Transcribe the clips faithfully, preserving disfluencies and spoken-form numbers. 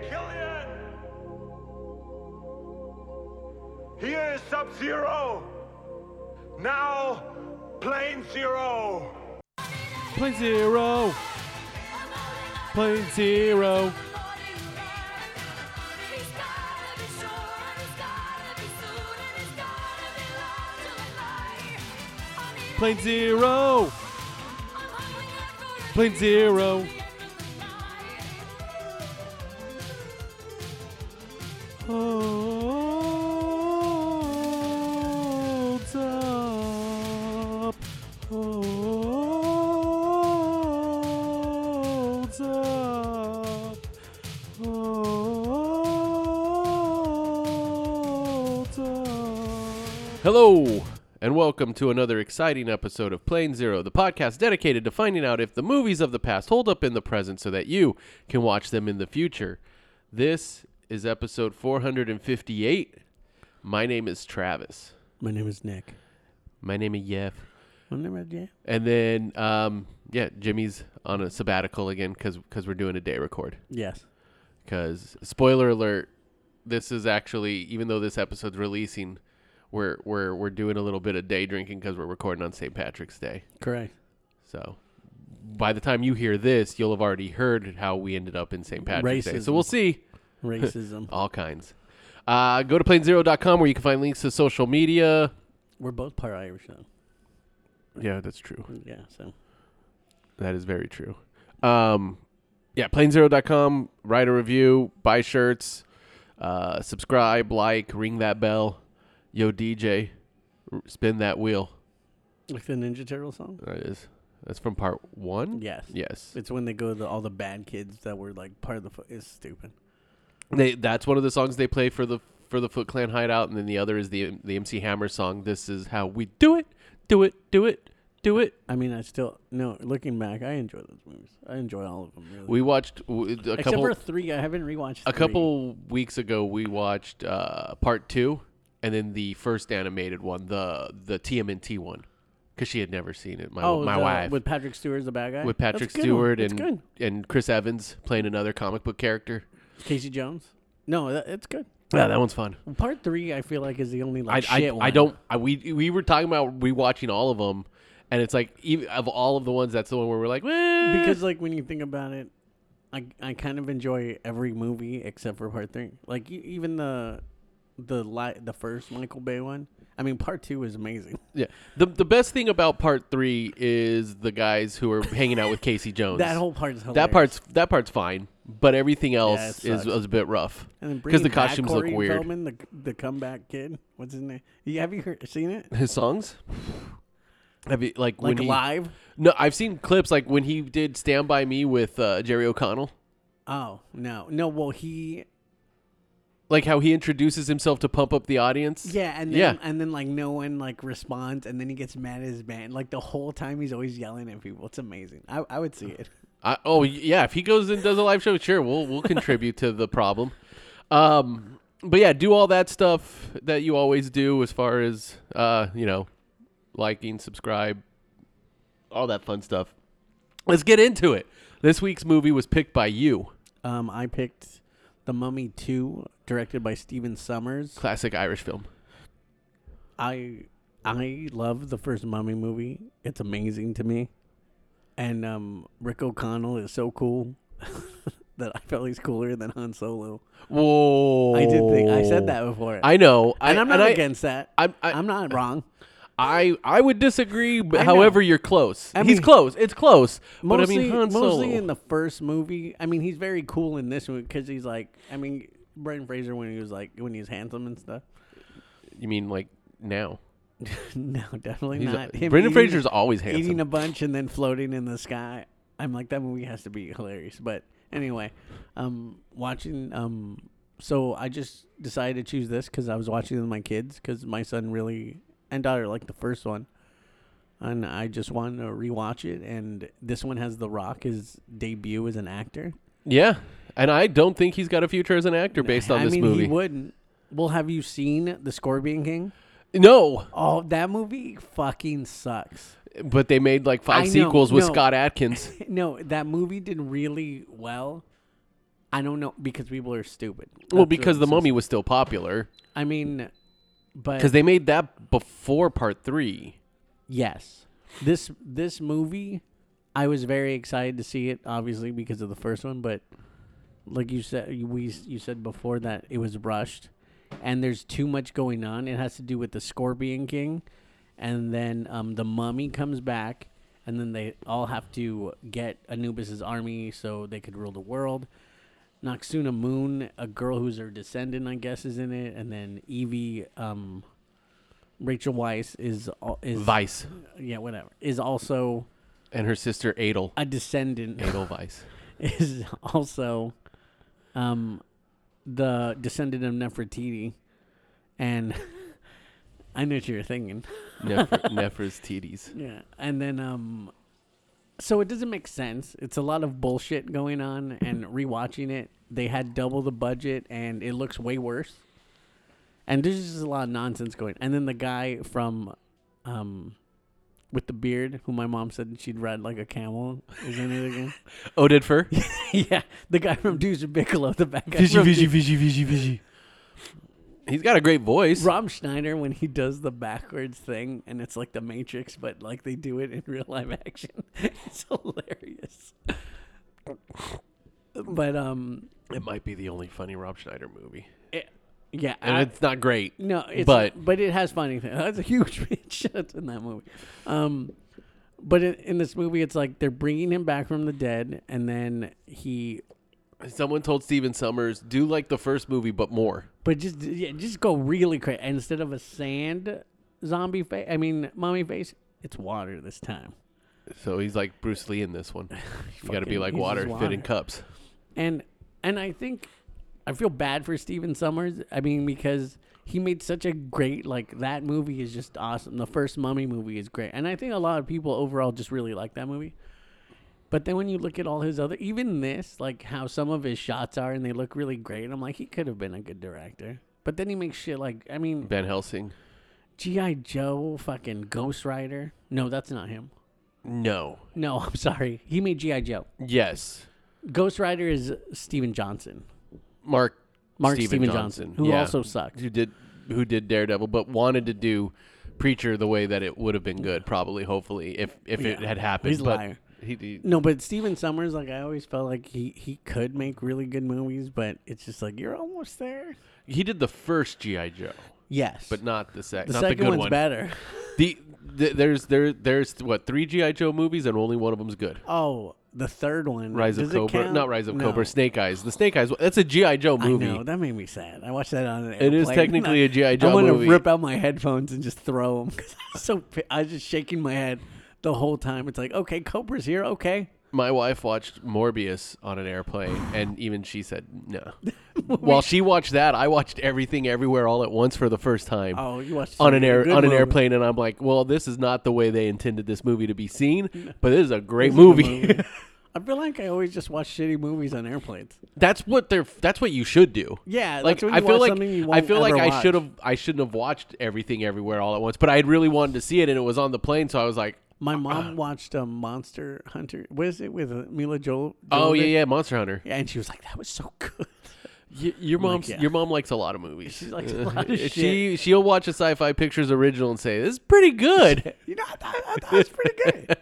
Killian! Here is Sub-Zero! Now, Plane Zero! Plane Zero! Plane Zero! Plane Zero! Plane Zero! Holds up. Holds up. Holds up. Hello, and welcome to another exciting episode of Plane Zero, the podcast dedicated to finding out if the movies of the past hold up in the present so that you can watch them in the future. This is episode four hundred fifty-eight. My name is Travis. My name is Nick. My name is Jeff. My name is Jeff. And then, um, yeah, Jimmy's on a sabbatical again because we're doing a day record. Yes. Because, spoiler alert, this is actually, even though this episode's releasing, we're we're we're doing a little bit of day drinking because we're recording on Saint Patrick's Day. Correct. So, by the time you hear this, you'll have already heard how we ended up in Saint Patrick's Racism. Day. So we'll see. Racism. All kinds. Uh, go to plane zero dot com where you can find links to social media. We're both part Irish, though. Yeah, that's true. Yeah, so. That is very true. Um, yeah, plane zero dot com. Write a review. Buy shirts. Uh, subscribe, like, ring that bell. Yo, D J, r- spin that wheel. Like the Ninja Turtle song? That is. That's from part one? Yes. Yes. It's when they go to all the bad kids that were like part of the... Fo- it's stupid. They That's one of the songs they play for the for the Foot Clan hideout, and then the other is the the M C Hammer song. This is how we do it, do it, do it, do it. I mean, I still... No, looking back, I enjoy those movies. I enjoy all of them, really. We watched w- a Except couple... for three. I haven't rewatched A three. couple weeks ago, we watched uh, part two, and then the first animated one, the the T M N T one, because she had never seen it. My oh, my the, wife with Patrick Stewart as the bad guy? with Patrick That's a good one. Stewart It's and good. and Chris Evans playing another comic book character. Casey Jones? No, that, it's good. Yeah, that one's fun. Part three, I feel like, is the only like I shit I, one. I don't. I, we we were talking about rewatching all of them, and it's like even of all of the ones, that's the one where we're like, eh. Because like when you think about it, I I kind of enjoy every movie except for part three. Like e- even the the li- the first Michael Bay one. I mean, part two is amazing. Yeah. The the best thing about part three is the guys who are hanging out with Casey Jones. That whole part is hilarious. That part's that part's fine, but everything else Yeah, it is, sucks. is a bit rough And then because the bringing back costumes Corey look weird. Feldman, the the comeback kid. What's his name? You, have you heard, seen it? His songs, have you like, Like when he? live? No, I've seen clips like when he did "Stand by Me" with uh, Jerry O'Connell. Oh no, no. Well, he Like how he introduces himself to pump up the audience. yeah, and then Yeah. and then like no one like responds, and then he gets mad at his band. Like the whole time, he's always yelling at people. It's amazing. I I would see it. I, oh yeah, if he goes and does a live show, sure, we'll we'll contribute to the problem. Um, but yeah, do all that stuff that you always do as far as uh, you know, liking, subscribe, all that fun stuff. Let's get into it. This week's movie was picked by you. Um, I picked The Mummy two, directed by Stephen Sommers. Classic Irish film. I I love the first Mummy movie. It's amazing to me. And um, Rick O'Connell is so cool that I felt he's cooler than Han Solo. Whoa! I did think I said that before. I know, and I, I'm not I, against that. I'm, I, I'm not wrong. I I would disagree, but I know. however, you're close. I He's mean, close. It's close. But Mostly, I mean, Han Solo. mostly in the first movie. I mean, he's very cool in this movie because he's like. I mean, Brendan Fraser when he was like when he was handsome and stuff. You mean like now? No, definitely He's not. a, Him Brendan eating- Fraser's always handsome. Eating a bunch and then floating in the sky. I'm like, that movie has to be hilarious. But anyway, um, watching. Um, so I just decided to choose this because I was watching it with my kids because my son really and daughter like the first one, and I just wanted to rewatch it. And this one has The Rock, his debut as an actor. Yeah, and I don't think he's got a future as an actor based on I this mean, movie. he wouldn't. Well, have you seen The Scorpion King? No, Oh, that movie fucking sucks. but they made like I five know, sequels with no. Scott Adkins. No, that movie did really well. I don't know because people are stupid. Well, That's because what the it Mummy says. was still popular. I mean, but Because they made that before part three. yes, this this movie, I was very excited to see it, obviously because of the first one. But like you said, you- we you said before that it was rushed, and there's too much going on. It has to do with the Scorpion King, and then um, the Mummy comes back, and then they all have to get Anubis's army so they could rule the world. Noxuna Moon, a girl who's her descendant, I guess, is in it, and then Evie, um, Rachel Weisz is al- is Vice. yeah, whatever, is also And her sister Adel. a descendant. Adel Weiss. Is also um, the descendant of Nefertiti, and I knew what you were thinking. Nefr- Nefertiti's. Yeah, and then um, so it doesn't make sense. It's a lot of bullshit going on, and rewatching it, they had double the budget, and it looks way worse. And there's just a lot of nonsense going. And then the guy from, um, with the beard, who my mom said she'd ride like a camel, is in it again. Oded Fur. Yeah, the guy from Deuce and Bigelow, the bad guy. Fishy, from fishy, Deuce- fishy, fishy, fishy. He's got a great voice. Rob Schneider, when he does the backwards thing, and it's like the Matrix, but like they do it in real live action. It's hilarious. But um, It might be the only funny Rob Schneider movie. it, yeah, And I- it's not great. no, it's, but- but but it has funny things. That's a huge bitch that's in that movie. Um, but in, in this movie, it's like they're bringing him back from the dead, and then he, Someone told Steven Summers, do like the first movie, but more. but just yeah, just go really crazy. And instead of a sand zombie face, I mean mummy face, it's water this time. So he's like Bruce Lee in this one. You got to be Fucking like uses water, water. fit in cups. And and I think I feel bad for Steven Summers. I mean, because he made such a great, like, that movie is just awesome. The first Mummy movie is great. And I think a lot of people overall just really like that movie. But then when you look at all his other, even this, like how some of his shots are and they look really great, I'm like, he could have been a good director. But then he makes shit like, I mean, Van Helsing. G I. Joe, fucking Ghost Rider. No, that's not him. No. No, I'm sorry. He made G I. Joe. Yes. Ghost Rider is Steven Johnson. Mark. Mark Steven Steven, Johnson, Johnson, who yeah. also sucked. Who did who did Daredevil, but wanted to do Preacher the way that it would have been good, probably, hopefully, if if it Yeah. had happened. He's a but liar. He, he, No, but Steven Summers, like, I always felt like he, he could make really good movies, but it's just like, you're almost there. he did the first G I. Joe, Yes. but not the second. the not second the good one's one. better. The, the there's there there's what three G I. Joe movies and only one of them's good. Oh, the third one. Rise of Does it Cobra, count? not Rise of No. Cobra, Snake Eyes. The Snake Eyes. That's a G I. Joe I movie. know. That made me sad. I watched that on an It is airplane. technically a G I. Joe I want to movie. rip out my headphones and just throw them. Cause I was so pi- I was just shaking my head the whole time. It's like, okay, Cobra's here. Okay. My wife watched Morbius on an airplane, and even she said no. While she watched that, I watched Everything Everywhere All at Once for the first time Oh, you watched on an a air good on an movie. airplane, and I'm like, well, this is not the way they intended this movie to be seen, but this is a great This is a good movie. movie. I feel like I always just watch shitty movies on airplanes. That's what they're. That's what you should do. Yeah, Like that's when I you feel watch like something you I won't feel like ever I watch. should have I shouldn't have watched Everything Everywhere All at Once, but I had really wanted to see it, and it was on the plane, so I was like, My mom watched um, Monster Hunter. What is it with uh, Mila Jo? oh yeah, Jovovich? yeah, Monster Hunter. Yeah, and she was like, "That was so good." Y- your I'm like, mom's yeah. your mom likes a lot of movies. She likes a lot of she she'll watch a Sci-Fi Pictures original and say this is pretty good. You know, I thought, I thought it was pretty good.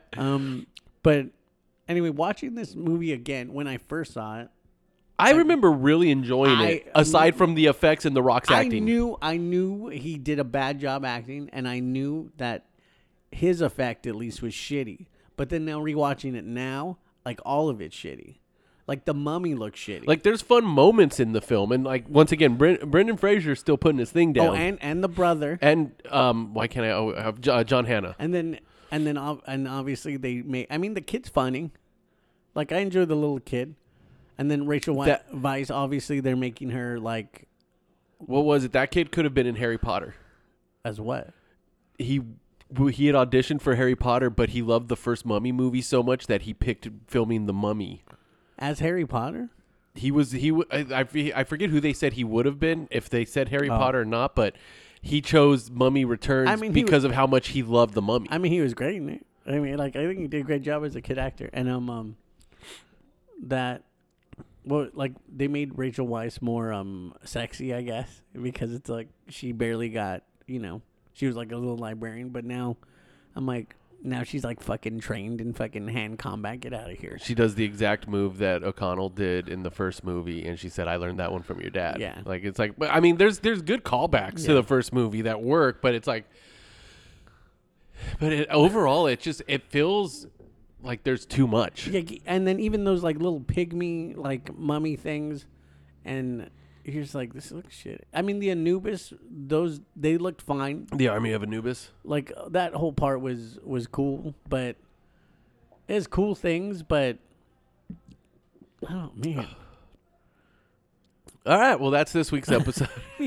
um, but anyway, watching this movie again when I first saw it, I remember really enjoying I- it. Aside from the effects and the Rock's I acting, knew I knew he did a bad job acting, and I knew that his effect at least was shitty. But then now rewatching it now, like all of it's shitty. Like the Mummy looks shitty. like there's fun moments in the film, and like once again, Bren- Brendan Fraser's still putting his thing down. oh, and and the brother. And um, why can't I oh, have J- uh, John Hannah? And then, and then, ob- and obviously they made. I mean, the kid's funny. Like I enjoy the little kid, and then Rachel Weisz, That- Vice. Obviously, they're making her like What was it? That kid could have been in Harry Potter. as what? He he had auditioned for Harry Potter, but he loved the first Mummy movie so much that he picked filming the Mummy. As Harry Potter? He was he. w- I, I- I forget who they said he would have been if they said Harry Oh. Potter or not, but he chose Mummy Returns I mean, he because was- of how much he loved the Mummy. I mean, he was great in it. I mean, like I think he did a great job as a kid actor, and um, um that Well, like they made Rachel Weisz more um sexy, I guess, because it's like she barely got, you know, she was like a little librarian, but now I'm like, now she's like fucking trained in fucking hand combat. Get out of here. She does the exact move that O'Connell did in the first movie, and she said, "I learned that one from your dad." Yeah. Like it's like, but I mean, there's there's good callbacks Yeah. to the first movie that work, but it's like, but it, overall, it just it feels like there's too much. Yeah, and then even those like little pygmy like mummy things, and you're just like, this looks shit. I mean, the Anubis, those they looked fine. The Army of Anubis. Like that whole part was was cool, but it's cool things, but oh man. All right, well, that's this week's episode.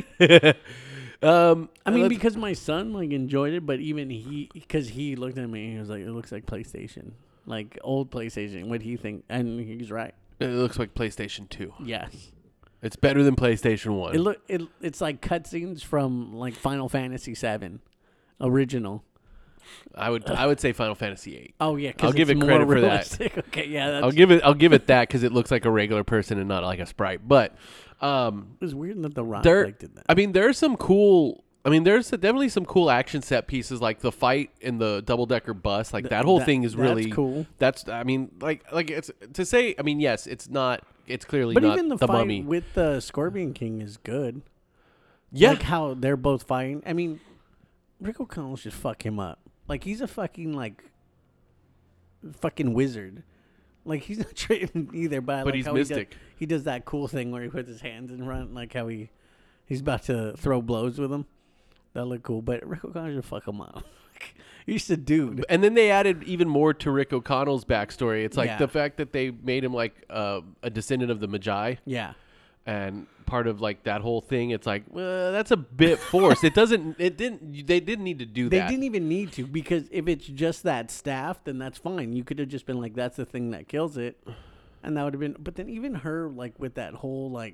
um, I mean, let's- because my son like enjoyed it, but even he, because he looked at me, and he was like, "It looks like PlayStation, like old PlayStation." What do you think? And he's right. it looks like PlayStation two. Yes, It's better than PlayStation one. it look it. It's like cutscenes from like Final Fantasy seven, original. I would I would say Final Fantasy eight. Oh yeah, 'cause I'll give it's it more credit for that. realistic. Okay, yeah, that's, I'll give it I'll give it that because it looks like a regular person and not like a sprite. But um, it was weird that the Rock there, like, did that. I mean, there's some cool. I mean, there's definitely some cool action set pieces, like the fight in the double decker bus. Like Th- that whole that- thing is that's really cool. That's I mean, like like it's to say. I mean, yes, it's not. It's clearly But not even the, the fight mummy. with the Scorpion King is good. Yeah, Like how they're both fighting. I mean, Rick O'Connell should fuck him up. Like he's a fucking like fucking wizard. Like he's not trained either, but, I But like he's how mystic. He does, he does that cool thing where he puts his hands in front, like how he he's about to throw blows with him. That look cool. But Rick O'Connell should fuck him up. He's a dude. and then they added even more to Rick O'Connell's backstory. It's like Yeah. the fact that they made him like uh, a descendant of the Magi. Yeah. And part of like that whole thing, it's like, well, that's a bit forced. It doesn't. It didn't. They didn't need to do They that. didn't even need to, because if it's just that staff, then that's fine. You could have just been like, that's the thing that kills it. And that would have been, but then even her, like with that whole, like,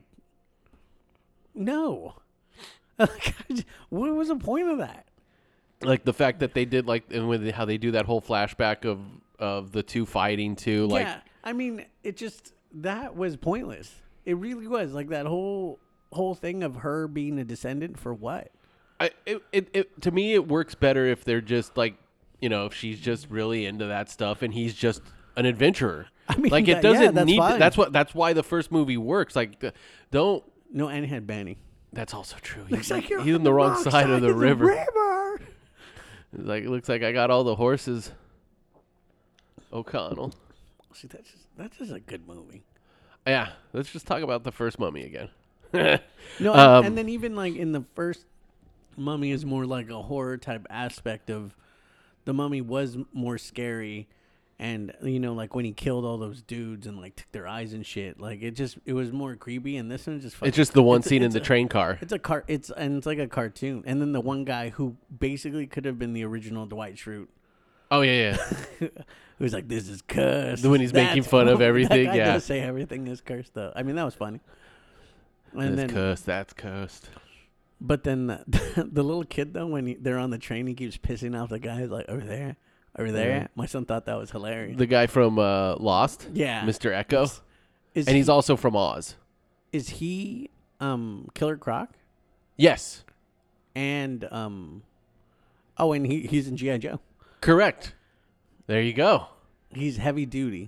no. What was the point of that? Like the fact that they did like, and with how they do that whole flashback of of the two fighting too. Like, yeah. I mean, it just, that was pointless. It really was. Like that whole, whole thing of her being a descendant for what? I, it, it, it to me it works better if they're just like, you know, if she's just really into that stuff and he's just an adventurer. I mean, like it that- yeah, doesn't that's need. To, fine. that's what. That's why the first movie works. Like, the, don't. No, and had Benny. That's also true. Looks He's, like you're he's on the wrong side, of the river. river. It's like it looks like I got all the horses. O'Connell. See, that's just, that's just a good movie. Yeah, let's just talk about the first Mummy again. No, and, Um, and then even like in the first Mummy is more like a horror type aspect of the Mummy was more scary, and you know like when he killed all those dudes and like took their eyes and shit, like it just it was more creepy. And this one just fucking, It's just the one it's a- scene in it's the a- train car. It's a car. It's and it's like a cartoon. And then the one guy who basically could have been the original Dwight Schrute. Oh yeah, yeah. Who was like, "This is cursed." When he's making That's fun of that everything, guy yeah. does say everything is cursed though. I mean, that was funny. And That's then, cursed. That's cursed. but then the, the little kid though, when he, they're on the train, he keeps pissing off the guy. He's like, "Over there, over there." Yeah. My son thought that was hilarious. The guy from uh, Lost. Yeah. Mister Echo. Is And he's he, also from Oz. is he um Killer Croc Yes. and um oh and he he's in G I Joe. Correct. There you go. He's heavy duty.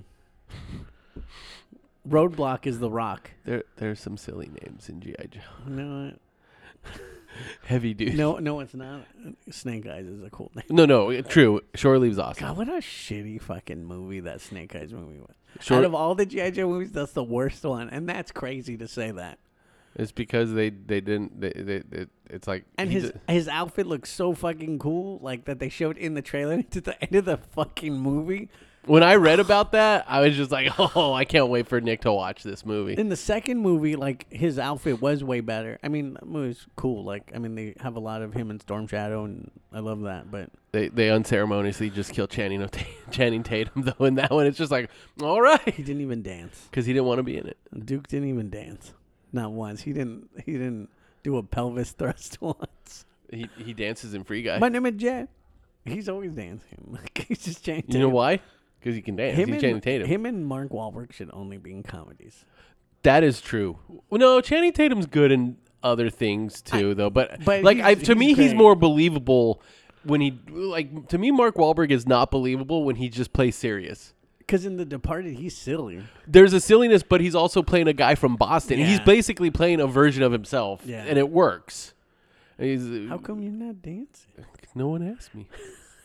Roadblock is the Rock. There, there's some silly names in G I Joe. No, Heavy duty. no, no, it's not. Snake Eyes is a cool name. no, no. True. Shore Leaves awesome. God, what a shitty fucking movie that Snake Eyes movie was. Shore- Out of all the G I Joe movies, that's the worst one, and that's crazy to say that. It's because they they didn't. They, they, they it's like And he his d- his outfit looks so fucking cool, like that they showed in the trailer to the end of the fucking movie. when I read about that, I was just like, oh, I can't wait for Nick to watch this movie. In the second movie, like his outfit was way better. I mean, the movie's cool. Like, I mean, they have a lot of him in Storm Shadow, and I love that. But They they unceremoniously just killed Channing O- Channing Tatum though. In that one, it's just like, all right, he didn't even dance. because he didn't want to be in it. Duke didn't even dance, not once. He didn't. He didn't do a pelvis thrust once. He he dances in Free Guy. My name is Jet. He's always dancing. Like he's just Channing You know why? Because he can dance. Him He's and, Channing Tatum. him and Mark Wahlberg should only be in comedies. That is true. Well, no, Channing Tatum's good in other things too, I, though. But, but like, I, to he's me, great. he's more believable when he like. To me, Mark Wahlberg is not believable when he just plays serious. Because in The Departed, he's silly. There's a silliness, but he's also playing a guy from Boston. Yeah. He's basically playing a version of himself, Yeah. and it works. And he's, How come you're not dancing? No one asked me.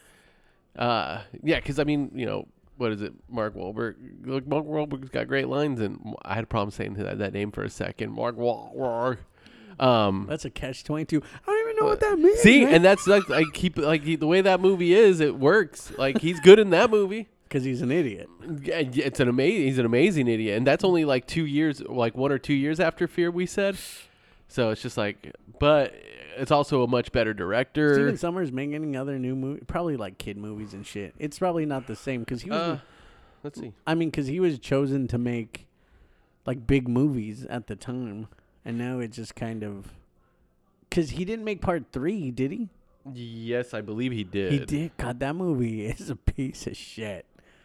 uh, yeah, because I mean, you know, what is it? Mark Wahlberg. Look, Mark Wahlberg's got great lines, and I had a problem saying that, that name for a second. Mark Wahlberg. Um, That's a catch twenty-two. I don't even know what that means. see, man. and that's like I keep like he, the way that movie is. It works. Like he's good in that movie. Because he's an idiot. Yeah, it's an amazing. He's an amazing idiot, and that's only like two years, like one or two years after Fear. We said, so it's just like, but it's also a much better director. Steven Summers making other new movie, probably like kid movies and shit. It's probably not the same because he was. Uh, let's see. I mean, because he was chosen to make like big movies at the time, and now it just kind of. Because he didn't make part three, did he? Yes, I believe he did. He did. God, that movie is a piece of shit.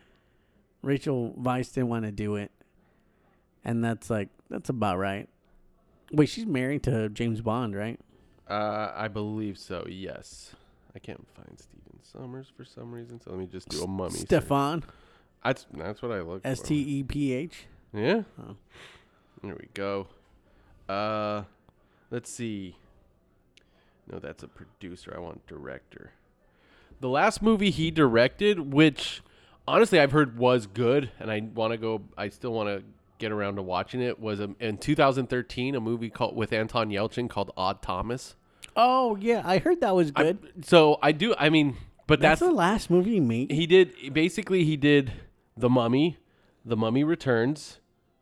Rachel Weisz didn't want to do it, and that's like that's about right. Wait, she's married to James Bond, right? Uh, I believe so. Yes, I can't find Steven Summers for some reason, so let me just do a mummy. search. Stefan. That's that's what I look for. S T E P H. Yeah. Oh. There we go. Uh, let's see. No, that's a producer. I want director. The last movie he directed, which honestly I've heard was good, and I want to go. I still want to get around to watching it. Was a, in two thousand thirteen a movie called with Anton Yelchin called Odd Thomas. Oh yeah, I heard that was good. I, so I do. I mean, but that's, that's the last movie he made. he did. Basically, he did The Mummy, The Mummy Returns.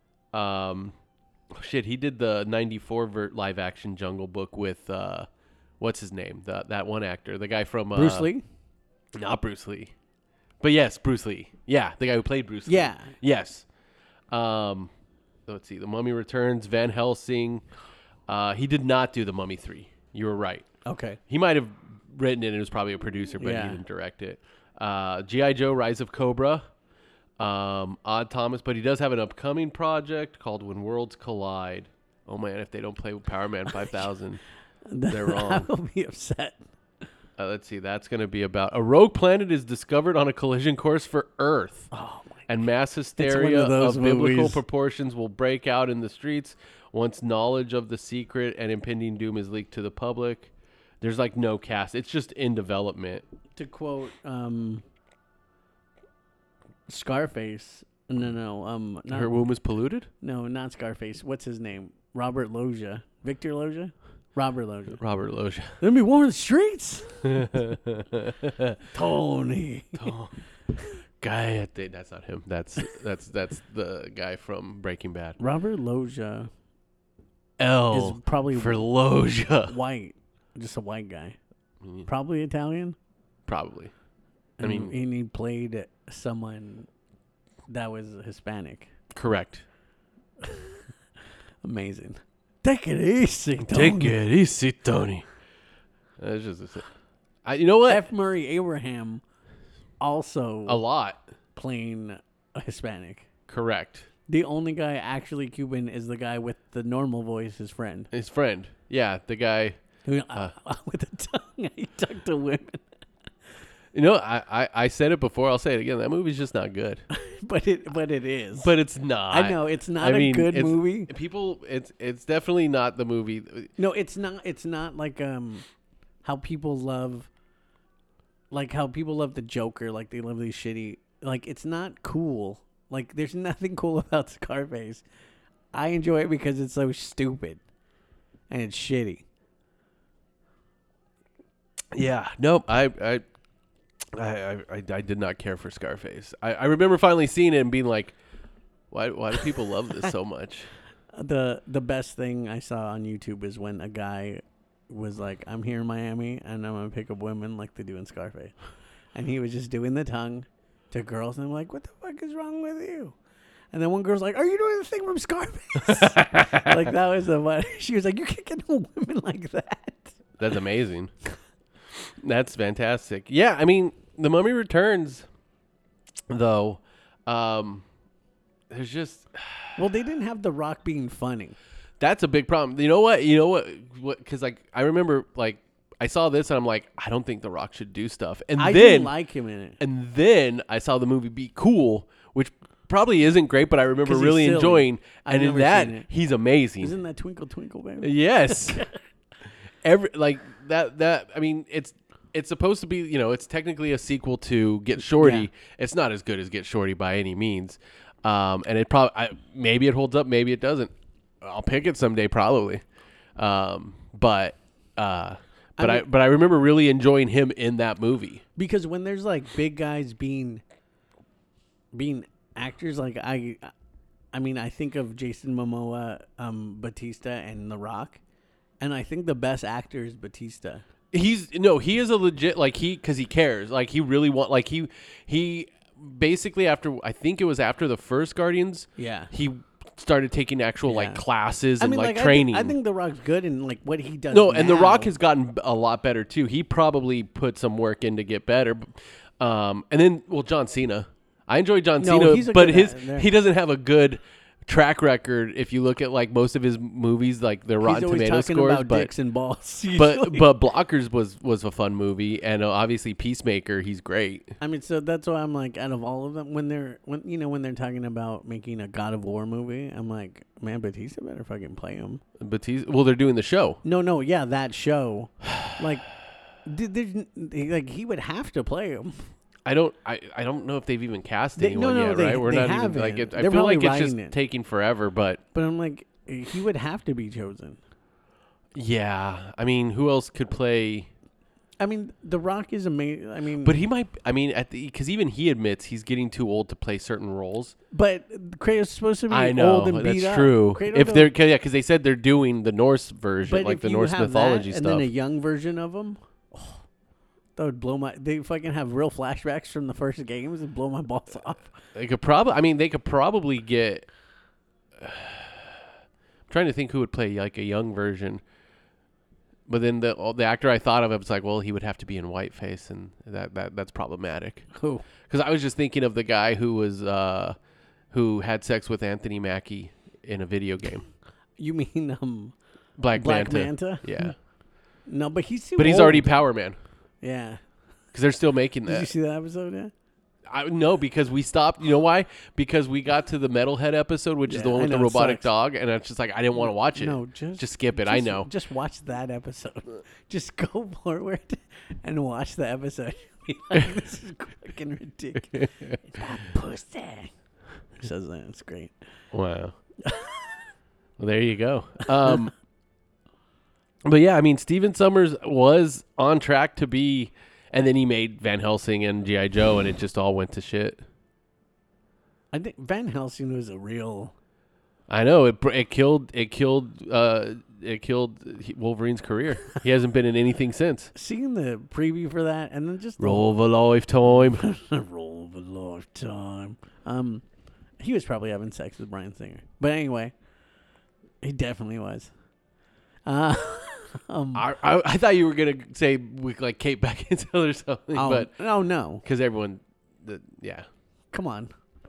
Um, oh, shit, he did the ninety-four vert live action Jungle Book with uh, what's his name? The, that one actor, the guy from uh, Bruce Lee. Not Bruce Lee, but yes, Bruce Lee. Yeah, the guy who played Bruce Lee. Yeah. Yes. Um, let's see. The Mummy Returns, Van Helsing. Uh, he did not do The Mummy three. You were right. Okay. He might have written it and was probably a producer, but Yeah. he didn't direct it. Uh, G I. Joe, Rise of Cobra. Um, Odd Thomas, but he does have an upcoming project called When Worlds Collide. Oh, man, if they don't play with Power Man five thousand, they're I wrong. will be upset. Uh, let's see. That's going to be about a rogue planet is discovered on a collision course for Earth. Oh my. And mass hysteria of of, those biblical movies. proportions will break out in the streets once knowledge of the secret and impending doom is leaked to the public. There's like no cast. It's just in development. To quote um, Scarface. No, no, um, not, Her womb is polluted? no, not Scarface. What's his name? Robert Loggia. Victor Loggia? Robert Loggia. Robert Loggia. Let me warn the streets. Tony. Guy at the, that's not him. That's that's that's the guy from Breaking Bad. Robert Loggia L is probably for Loggia. white. Just a white guy. Mm, Probably Italian. Probably. I And- mean- and he played someone that was Hispanic. Correct. Amazing. Take it easy, Tony. Take it easy, Tony. That's just I, you know what? F. Murray Abraham also A lot. playing a Hispanic. Correct. The only guy actually Cuban is the guy with the normal voice, his friend. His friend. Yeah, the guy. Who, uh, with the tongue he talked to women. You know, I, I, I said it before. I'll say it again. That movie's just not good. But it but it is. But it's not. I know it's not I a mean, good it's- movie. People, it's it's definitely not the movie. No, it's not. It's not like um, how people love, like how people love the Joker. Like they love these shitty. Like it's not cool. Like there's nothing cool about Scarface. I enjoy it because it's so stupid, and it's shitty. Yeah. Nope. I I I I, I did not care for Scarface. I, I remember finally seeing it and being like, why why do people love this so much? The the best thing I saw on YouTube is when a guy was like, "I'm here in Miami and I'm gonna pick up women like they do in Scarface," and he was just doing the tongue to girls, and I'm like, "What the fuck is wrong with you?" And then one girl's like, "Are you doing the thing from Scarface?" Like that was the one. She was like, "You can't get no women like that." That's amazing. That's fantastic. Yeah, I mean, The Mummy Returns, though, um, there's just Well, they didn't have The Rock being funny. That's a big problem. You know what? You know what? What? Because like I remember, like I saw this and I'm like, I don't think The Rock should do stuff. And I then didn't like him in it. and then I saw the movie Be Cool, which probably isn't great, but I remember 'Cause he's really silly. enjoying. I've And in never that, seen it. he's amazing. Isn't that Twinkle Twinkle Baby? Yes. Every like that that I mean it's it's supposed to be, you know, it's technically a sequel to Get Shorty. Yeah. It's not as good as Get Shorty by any means. Um, and it probably maybe it holds up, maybe it doesn't. I'll pick it someday probably. Um, but uh but I, I mean- but I remember really enjoying him in that movie. Because when there's like big guys being being actors, like I, I mean, I think of Jason Momoa, um, Batista, and The Rock, and I think the best actor is Batista. He's no, he is a legit like he because he cares. Like he really want like he he basically after I think it was after the first Guardians. Yeah. He started taking actual like Yeah. classes I and mean, like, like, training. I think, I think The Rock's good in like what he does. no, and The Rock now. has gotten a lot better too. He probably put some work in to get better. Um, and then well, John Cena. I enjoy John No, Cena, he's a but good his actor. he doesn't have a good track record. If you look at like most of his movies, like the He's Rotten always Tomato talking scores, about but dicks and balls. but usually. but Blockers was was a fun movie, and uh, obviously Peacemaker, he's great. I mean, so that's why I'm like, out of all of them, when they're when you know when they're talking about making a God of War movie, I'm like, man, Batista better fucking play him. Batista, well, they're doing the show. No, no, yeah, that show, like, did there's like he would have to play him. I don't I, I don't know if they've even cast They- anyone no, no, yet, they- right? We're they not even like haven't. it, I They're feel like probably it's just writing it. taking forever, but But I'm like, he would have to be chosen. yeah, I mean, who else could play? I mean, The Rock is amazing. I mean, But he might. I mean, at the because even he admits he's getting too old to play certain roles. but Kratos is supposed to be I know old and beat that's up. true. Kratos If don't- they're cause, yeah, because they said they're doing the Norse version, but like if the you Norse have mythology that, stuff. and then a young version of him, oh, that would blow my. They fucking have real flashbacks from the first games and blow my balls off. They could probably. I mean, they could probably get. I'm trying to think who would play like a young version. But then the the actor I thought of, I was like, well, he would have to be in whiteface, and that, that that's problematic. Who? Because I was just thinking of the guy who was uh, who had sex with Anthony Mackie in a video game, You mean um Black, Black Manta. Manta? Yeah, No, but he's too but he's old. already Power Man Yeah. because they're still making Did you that. see that episode? Yeah. I no, because we stopped. You know why? Because we got to the Metalhead episode, which is Yeah, the one I with the know, it robotic sucks. dog, and it's just like I didn't want to watch it. No, just just skip it. I just- know. Just watch that episode. Just go forward and watch the episode. Be like, this is fucking ridiculous. It's that pussy. It says that. It's great. Wow. Well, there you go. Um, but yeah, I mean, Steven Summers was on track to be, and then he made Van Helsing and G I. Joe, and it just all went to shit. I think Van Helsing was a real. I know it. br- It killed. It killed. Uh, it killed Wolverine's career. He hasn't been in anything since. Seeing the preview for that, and then just the Roll of a lifetime. roll of a lifetime. Um, he was probably having sex with Bryan Singer, but anyway, he definitely was. Uh, um, I, I I thought you were gonna say with like Kate Beckinsale or something, oh, but oh no, because everyone, the, yeah. come on.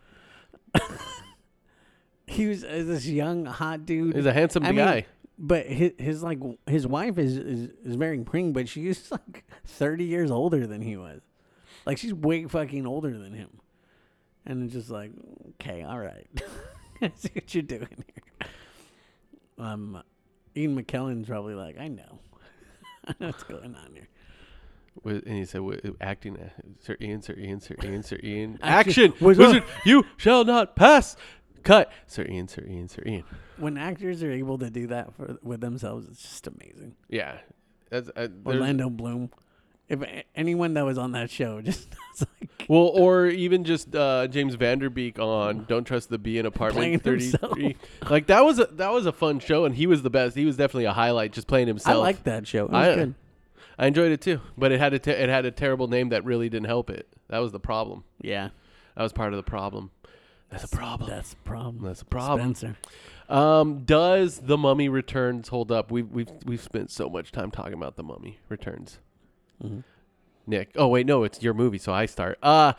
He was uh, this young hot dude. He's a handsome I mean, guy. but his, his like his wife is, is is marrying Pring, but she is like thirty years older than he was. Like she's way fucking older than him, and it's just like, okay, all right, I see what you're doing here. Um, Ian McKellen's probably like, I know, I know what's going on here. With- And he said, "Wi- acting, uh, Sir Ian, Sir Ian, Sir Ian, Sir Ian. Action. Action! What's Wizard, up? you shall not pass! Cut! Sir Ian, Sir Ian, Sir Ian. When actors are able to do that for with themselves, it's just amazing. Yeah. That's, uh, there's- Orlando Bloom. If a- anyone that was on that show just was like well, or even just uh, James Vanderbeek on Don't Trust the Bee in Playing Apartment thirty-three. Like, that was, a, that was a fun show, and he was the best. He was definitely a highlight, just playing I himself. liked that show. It was I- good. I enjoyed it, too. But it had, a te- it had a terrible name that really didn't help it. That was the problem. Yeah. That was part of the problem. That's, a problem. That's the problem. That's a problem. Spencer. Um, does The Mummy Returns hold up? We've we've we've spent so much time talking about The Mummy Returns. Mm-hmm. Nick. Oh wait, no, it's your movie, so I start. Uh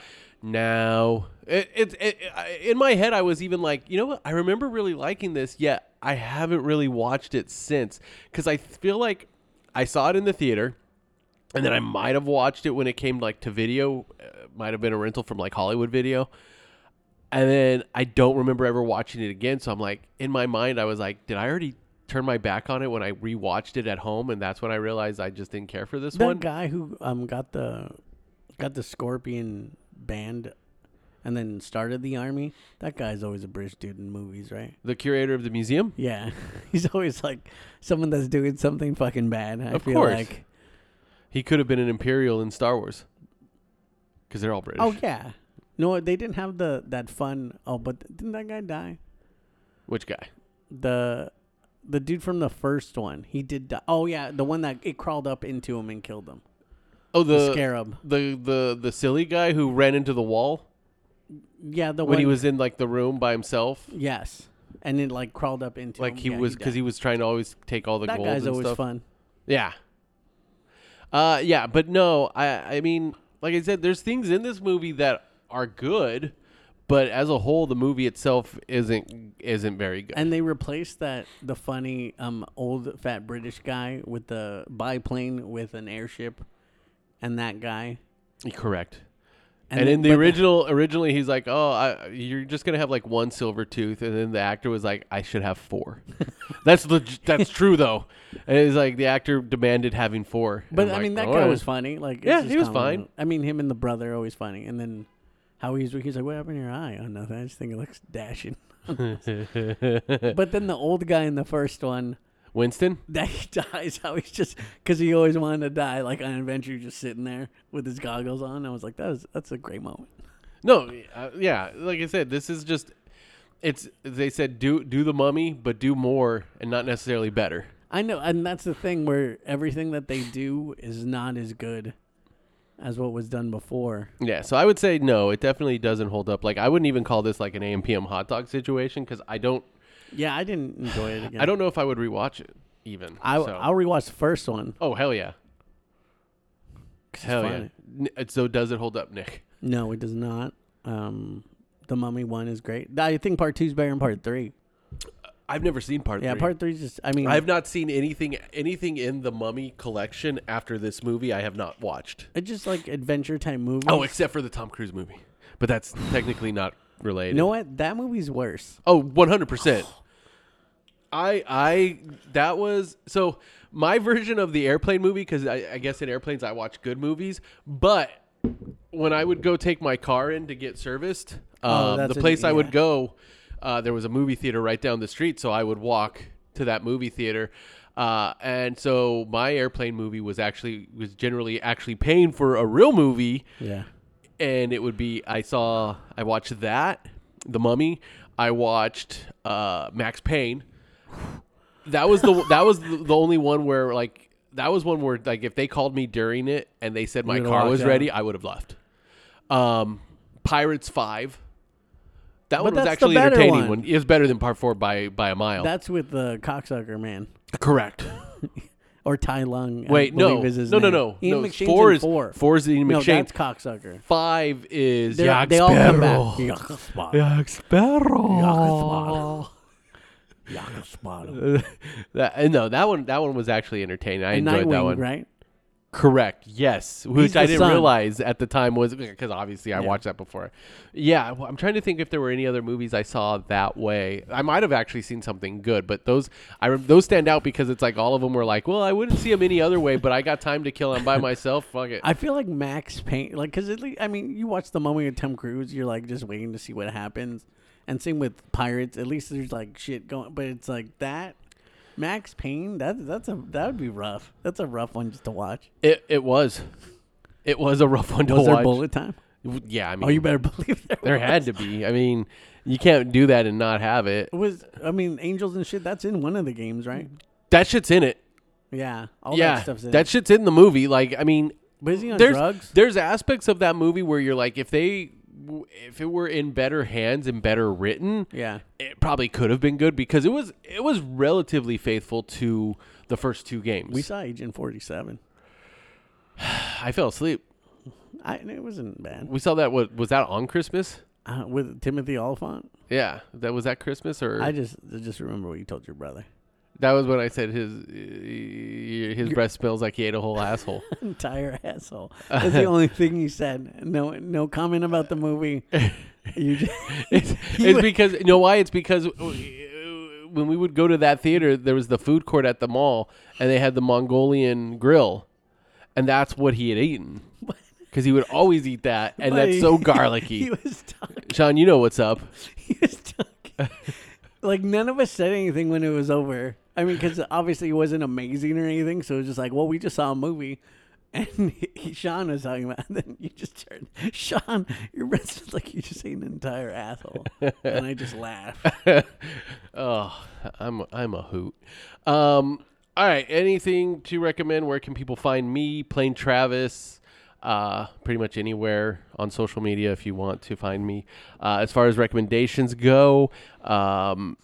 No, it, it, it, it in my head I was even like, you know what? I remember really liking this, yet I haven't really watched it since because I feel like I saw it in the theater, and then I might have watched it when it came like to video. Uh, might have been a rental from like Hollywood Video, and then I don't remember ever watching it again. So I'm like, in my mind, I was like, did I already turn my back on it when I rewatched it at home? And that's when I realized I just didn't care for this That one. guy who um got the got the Scorpion band and then started the army. That guy's always a British dude in movies, right? The curator of the museum? Yeah, he's always like someone that's doing something fucking bad. I Of feel course. like. He could have been an Imperial in Star Wars. Because they're all British. Oh yeah, no, they didn't have the that fun. Oh, but didn't that guy die? Which guy? The the dude from the first one. He did die. Oh yeah, the one that it crawled up into him and killed him. Oh, The, the scarab. the the the silly guy who ran into the wall Yeah, the when one he was in like the room by himself. Yes, and it like crawled up into Like him. he Yeah, was because died. he was trying to always take all the That gold guy's and always stuff. fun. Yeah. Uh, yeah, but no, I I mean, like I said, there's things in this movie that are good, but as a whole, the movie itself isn't isn't very good. And they replaced that the funny um old fat British guy with the biplane with an airship, and that guy. Correct. And, then- in the but original, originally he's like, "Oh, I, you're just gonna have like one silver tooth," and then the actor was like, "I should have four." that's leg- that's true though. And it's like the actor demanded having four. And But I'm I mean, like, that "All guy right." was funny. Like, it's Yeah, just he was comical. fine. I mean, him and the brother are always funny. And then how he's he's like, "What happened to your eye?" Oh, nothing. I just think it looks dashing. But then the old guy in the first one, Winston. that he dies. How he's just because he always wanted to die, like on an adventure, just sitting there with his goggles on. I was like, that was that's a great moment. No, uh, yeah, like I said, this is just. It's they said do do the Mummy, but do more and not necessarily better. I know, and that's the thing where everything that they do is not as good as what was done before. Yeah, so I would say no, it definitely doesn't hold up. Like I wouldn't even call this like an A M P M hot dog situation because I don't. Yeah, I didn't enjoy it again. I don't know if I would rewatch it even. I so. I'll rewatch the first one. Oh hell yeah! 'Cause it's Hell yeah! funny. N- So does it hold up, Nick? No, it does not. Um, the Mummy one is great. I think part two is better than part three. I've never seen part Yeah, three. part three is just. I mean, I've not seen anything anything in the Mummy collection after this movie. I have not watched. it's just like adventure type movie. Oh, except for the Tom Cruise movie, but that's technically not related. you know what? That movie's worse. Oh, one hundred percent. I I that was so my version of the airplane movie because I, I guess in airplanes I watch good movies, but when I would go take my car in to get serviced, Oh, um, that's the a- place I would yeah. go, uh, there was a movie theater right down the street, so I would walk to that movie theater. Uh, and so my airplane movie was actually was generally actually paying for a real movie, Yeah. and it would be I saw I watched that, The Mummy. I watched uh, Max Payne. That was the that was the, the only one where like that was one where like if they called me during it and they said my would've car walked was out. ready, I would have left. Um, Pirates Five. That But one was that's the actually better entertaining. one. One. It was better than Part Four by by a mile. That's with the cocksucker man. correct. Or Tai Lung. I Wait, no, believe is his no, no, name. no, Ian no. McShane's Four in is four. four is Ian No, McShane. that's cocksucker. Five is They're- Jack they all come Sparrow. back. Jack Sparrow. Jack Sparrow. Jack Jack Sparrow. that, uh, no, that one that one was actually entertaining. I And enjoyed Nightwing, that one. right? Correct. Yes, which the I didn't son. realize at the time was because obviously I Yeah. watched that before. Yeah, well, I'm trying to think if there were any other movies I saw that way. I might have actually seen something good, but those I rem- those stand out because it's like all of them were like, well, I wouldn't see them any other way, but I got time to kill. I'm by myself. Fuck it. I feel like Max Payne, like, because I mean, you watch The Mummy with Tom Cruise, you're like just waiting to see what happens. And same with Pirates. At least there's like shit going, but it's like that. Max Payne, that that's a that would be rough. That's a rough one just to watch. It it was, it was a rough one to Was watch. there bullet time? Yeah, I mean, Oh, you better believe there. there was. had to be. I mean, you can't do that and not have it. It was. I mean, Angels and shit. That's in one of the games, right? That shit's in it. Yeah, all yeah, that stuff's in. that it. shit's in the movie. Like, I mean, But is he on there's drugs? there's aspects of that movie where you're like, if they if it were in better hands and better written, Yeah. it probably could have been good because it was it was relatively faithful to the first two games. We saw Agent forty-seven. I fell asleep. I it wasn't bad. We saw that. What was that on Christmas? Uh, with Timothy Oliphant. Yeah, that was that Christmas or I just I just remember what you told your brother. that was when I said his uh, his breath smells like he ate a whole asshole. Entire asshole. That's the only thing you said. No, no comment about the movie. You just, It's, it's because you know why? It's because when we would go to that theater, there was the food court at the mall, and they had the Mongolian grill, and that's what he had eaten. Because he would always eat that, and But that's he- so garlicky. He was talking. Sean, you know what's up. He was talking. Like none of us said anything when it was over. I mean, because obviously it wasn't amazing or anything. So it was just like, well, we just saw a movie, and he, he, Sean was talking about. And then you just turned, Sean, your breath smells like you just ate an entire asshole, and I just laughed. Oh, I'm I'm a hoot. Um, all right. Anything to recommend? Where can people find me, Plain Travis? Uh, pretty much anywhere on social media if you want to find me. Uh, as far as recommendations go, um,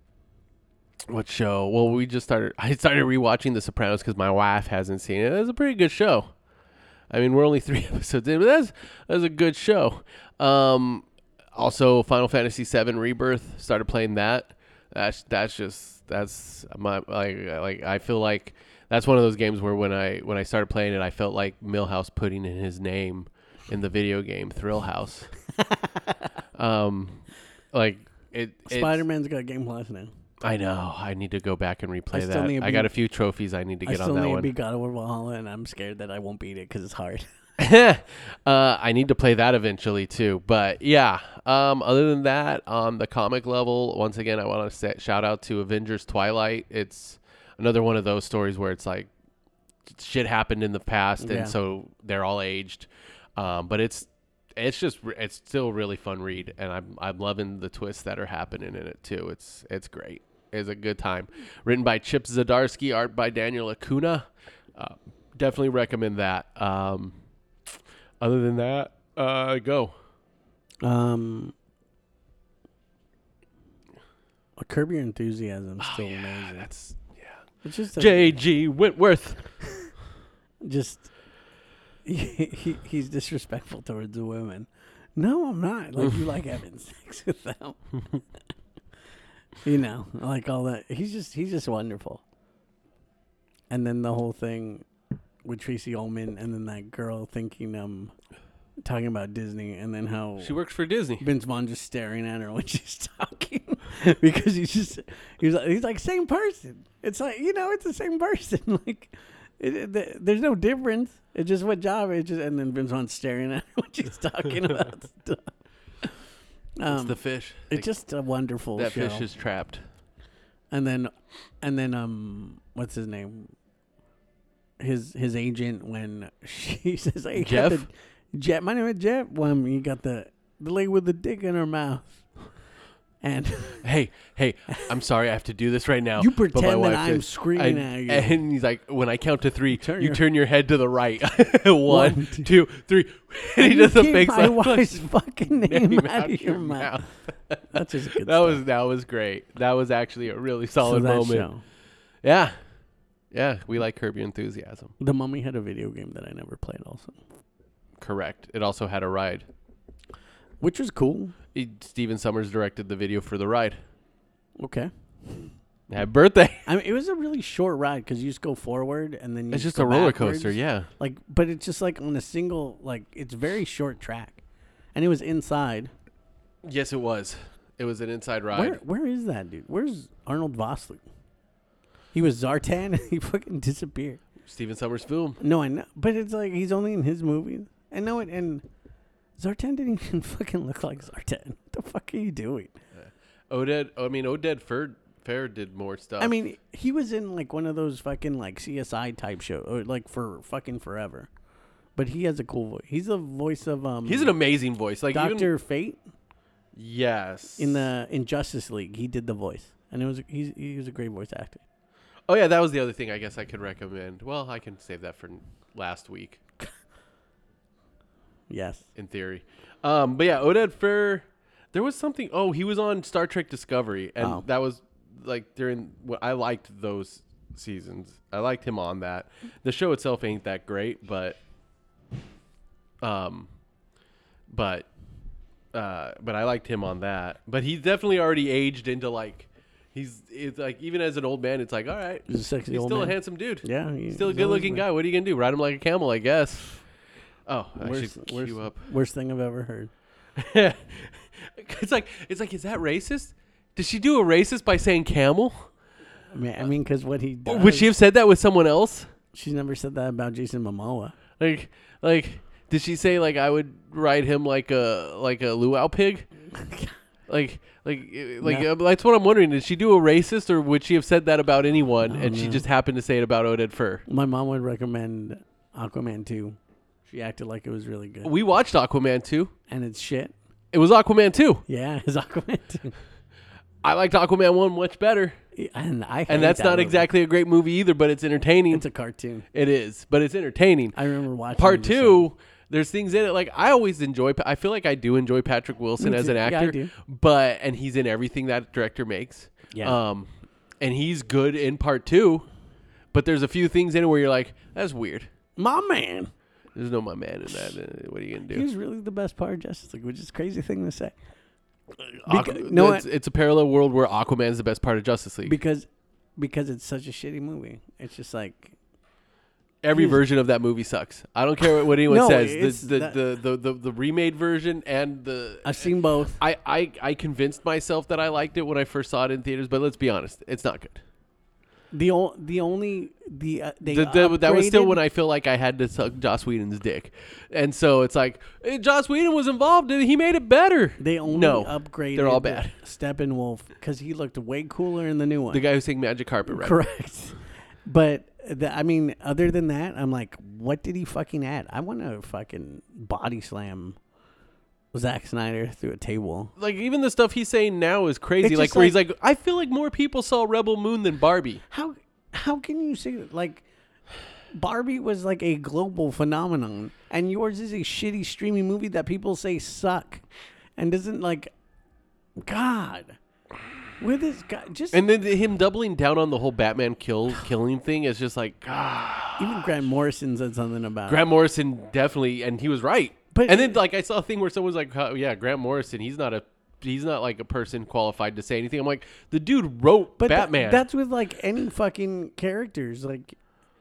what show? Well, we just started. I started rewatching The Sopranos because my wife hasn't seen it. It's a pretty good show. I mean, we're only three episodes in, but that's that's a good show. Um, also, Final Fantasy seven Rebirth. Started playing that. That's that's just that's my like like I feel like that's one of those games where when I when I started playing it, I felt like Milhouse putting in his name in the video game Thrill House. um, like it. it's- Spider Man's got Game Plus now. I know. I need to go back and I replay still that. need to I got beat- a few trophies I need to I get still on that need to one. beat God of War Valhalla, and I'm scared that I won't beat it because it's hard. uh, I need to play that eventually too. But yeah, um, other than that, on the comic level, once again, I want to say, shout out to Avengers Twilight. It's another one of those stories where it's like shit happened in the past, Yeah. and so they're all aged. Um, but it's it's just it's still a really fun read, and I'm I'm loving the twists that are happening in it too. It's it's great. It's a good time. Written by Chip Zdarsky, art by Daniel Acuna. Uh, definitely recommend that. Um, other than that, uh, go. Um, a Curb Your Enthusiasm is still amazing. That's yeah. It's just a, J G Whitworth. just he, he he's disrespectful towards the women. No, I'm not. Like you like having sex with them. You know, like all that. He's just he's just wonderful. And then the whole thing with Tracy Ullman, and then that girl thinking um talking about Disney, and then how She works for Disney. Vince Vaughn just staring at her when she's talking because he's just he's like, he's like same person. It's like, you know, it's the same person. Like it, it, th- there's no difference. It's just what job it just. And then Vince Vaughn's staring at her when she's talking about stuff. Um, it's the fish. it's just a wonderful that show. fish is trapped. And then, and then um, what's his name? His his agent when she says, "Hey, you got Jeff? the- Jeff, my name is Jeff." When you got the the lady with the dick in her mouth, and Hey, hey, I'm sorry, I have to do this right now. you but my pretend that wife I'm says- screaming and, at you. and he's like, when I count to three, Turn you your- turn your head to the right. One, One, two, three. And he You does the keep fake my laugh, like, wife's fucking name, name out of your mouth. That's just good That stuff. was that was great. That was actually a really So solid that moment. show. Yeah, yeah. We like Curb Your Enthusiasm. The Mummy had a video game that I never played, also, Correct. It also had a ride. which was cool. He, Steven Summers directed the video for the ride. Okay. Happy birthday! I mean, it was a really short ride because you just go forward and then you It's just go a roller backwards. coaster. Yeah. Like, but it's just like on a single, like it's very short track, and it was inside. Yes, it was. It was an inside ride. Where where is that dude? Where's Arnold Vosloo? He was Zartan and he fucking disappeared. Steven Summers film. No, I know, but it's like he's only in his movies. I know it, and Zartan didn't even fucking look like Zartan. What the fuck are you doing? Oded. I mean, Oded Fair, Fair did more stuff. I mean, he was in like one of those fucking like C S I type show, or like for fucking forever. But he has a cool voice. He's the voice of um. he's an amazing voice. Like Doctor even, Fate yes. in the in Justice League. He did the voice, and it was he's he was a great voice actor. Oh yeah, that was the other thing I guess I could recommend. Well, I can save that for n- last week Yes. in theory. Um, but yeah, Oded Fair. There was something. Oh, he was on Star Trek Discovery, and Oh. that was like during. Well, I liked those seasons. I liked him on that. The show itself ain't that great, but Um, but uh, but I liked him on that. But he's definitely already aged into like he's it's like even as an old man, it's like all right, He's a sexy he's old still man. a handsome dude. Yeah, he's still a good looking guy. What are you gonna do? Ride him like a camel, I guess. Oh, I Worst, should worst, queue up. worst thing I've ever heard. It's like it's like is that racist? Did she do a racist by saying camel? I mean, I mean, because what he does, Would she have said that with someone else? she's never said that about Jason Momoa. Like, like, did she say like I would ride him like a like a luau pig? Like, like, like No. uh, that's what I'm wondering. Did she do a racist, or would she have said that about anyone, Oh, and she no. just happened to say it about Oded Fur? My mom would recommend Aquaman two. She acted like it was really good, We watched Aquaman two. and it's shit. It was Aquaman two. Yeah, it's Aquaman two, I liked Aquaman one much better, and I hate and that's that not movie. exactly a great movie either, but it's entertaining. It's a cartoon. It is, but it's entertaining. I remember watching Part it just two, there's things in it. Like I always enjoy. I feel like I do enjoy Patrick Wilson Me as too. an Yeah, I actor, do. but and he's in everything that director makes. Yeah. Um, and he's good in part two, but there's a few things in it where you're like, that's weird. My man. There's no my man in that. Uh, what are you gonna do? He was really the best part of Justice League, which is a crazy thing to say. Aqu- Beca- no, it's, it's a parallel world where Aquaman's the best part of Justice League. Because because it's such a shitty movie. It's just like Every he's- version of that movie sucks. I don't care what anyone No, says. it's The the, that- the, the, the the remade version and the I've seen both. I, I, I convinced myself that I liked it when I first saw it in theaters, but let's be honest, it's not good. The o- the only the uh, they The, the, that was still upgraded- when I feel like I had to suck Joss Whedon's dick, and so it's like eh, Joss Whedon was involved and he made it better. they only no, upgraded. they're all bad. Steppenwolf because he looked way cooler in the new one. The guy who sang Magic Carpet Ride. Correct. But the, I mean, other than that, I'm like, what did he fucking add? I want to fucking body slam Zack Snyder through a table. Like even the stuff he's saying now is crazy. It's Like just where he's like, I feel like more people saw Rebel Moon than Barbie. How how can you say that? Like Barbie was like a global phenomenon, and yours is a shitty streaming movie that people say suck, and doesn't like. God, with this guy, just And then him doubling down on the whole Batman kill killing thing is just like, God. even Grant Morrison said something about Grant Morrison definitely, and he was right. But and then it- like I saw a thing where someone was like, oh, "Yeah, Grant Morrison, he's not a, he's not like a person qualified to say anything." I'm like, the dude wrote But tha- Batman. that's with like any fucking characters. Like,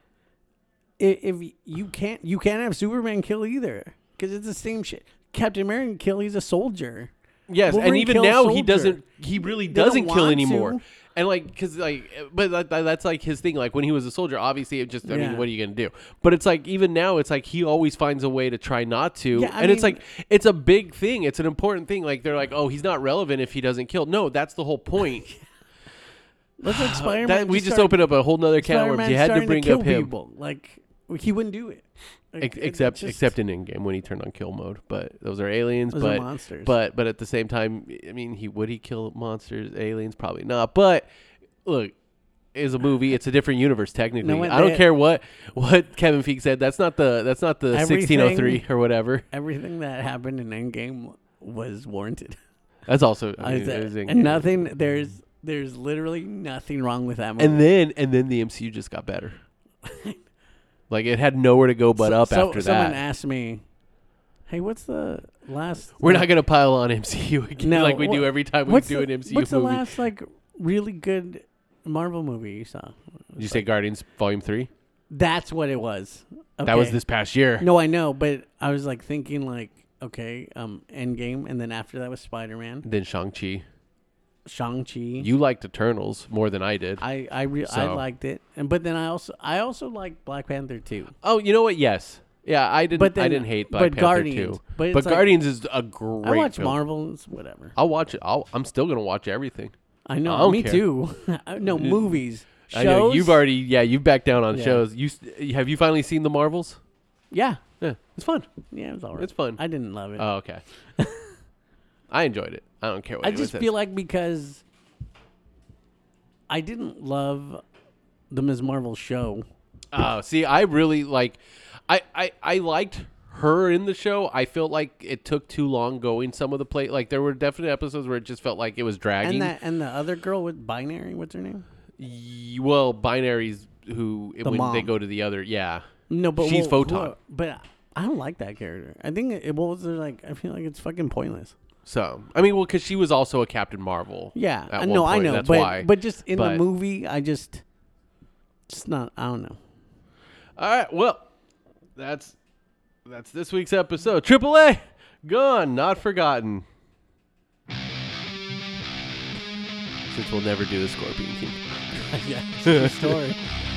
i- if you can't, you can't have Superman kill either because it's the same shit. Captain America kill. He's a soldier. yes, and Wolverine even kills now he Soldier. doesn't, he really They don't doesn't kill want anymore. to. And like, because like, but that, that- that's like his thing. Like when he was a soldier, obviously it just, I Yeah. mean, what are you gonna do? But it's like even now, it's like he always finds a way to try not to. Yeah, I and it's mean- like it's a big thing. It's an important thing. Like they're like, oh, he's not relevant if he doesn't kill. No, that's the whole point. Let's like Spider-Man. that, we just started- opened up a whole nother can of worms. Spider-Man You had to starting bring kill up him. people. Like he wouldn't do it. Like, Ex- it- except it's just- except in in-game when he turned on kill mode, but those are aliens. Those are but monsters. but but at the same time, I mean, he would he kill monsters, aliens? Probably not. But look, it's a movie. It's a different universe technically. No, what I don't they- care what what Kevin Feige said. That's not the that's not the sixteen oh three Everything- or whatever. everything that happened in Endgame was warranted. That's also I I mean, said- it was in- and nothing. There's there's literally nothing wrong with that movie. And then and then the M C U just got better. Like it had nowhere to go but So- up so- after someone that. asked me, "Hey, what's the last?" We're like, not gonna pile on M C U again No, like we do what- every time we what's do the, an M C U What's movie. the last like really good Marvel movie you saw? Did you say Guardians Volume Three? That's what it was. That was Okay. this past year. No, I know, but I was like thinking like, okay, um, Endgame, and then after that was Spider Man, Then Shang-Chi. Shang Chi. You liked Eternals more than I did. I I re- I So- liked it, and but then I also I also liked Black Panther too. oh, you know what? Yes. Yeah, I didn't. But then- I didn't hate Black but Panther Guardians- too. but it's But like- Guardians is a great. I watch film. Marvels, whatever. I'll watch it. I'll, I'm still gonna watch everything. I know, I don't me care. too. no movies, shows. I know you've already. Yeah, you've backed down on Yeah. shows. You s- have you finally seen the Marvels? Yeah, Yeah, it's fun. yeah, it was alright. It's fun. I didn't love it. Oh, okay. I enjoyed it. I don't care what I anyone just says. feel like because I didn't love the Miz Marvel show. Oh, see, I really like. I, I I liked her in the show. I felt like it took too long going some of the play. Like there were definite episodes where it just felt like it was dragging. And that and the other girl with Binary, what's her name? Y- well, binaries who The when they mom. go to the other, yeah. No, but She's well, Photon. who- but I don't like that character. I think it was like I feel like it's fucking pointless. So I mean, well, because she was also a Captain Marvel. Yeah, at I one know, I point, know, That's but why. but just in But- the movie, I just it's not. I don't know. All right, well, that's that's this week's episode. Triple A, gone, not forgotten. Since we'll never do the Scorpion King. Yeah, it's a true story.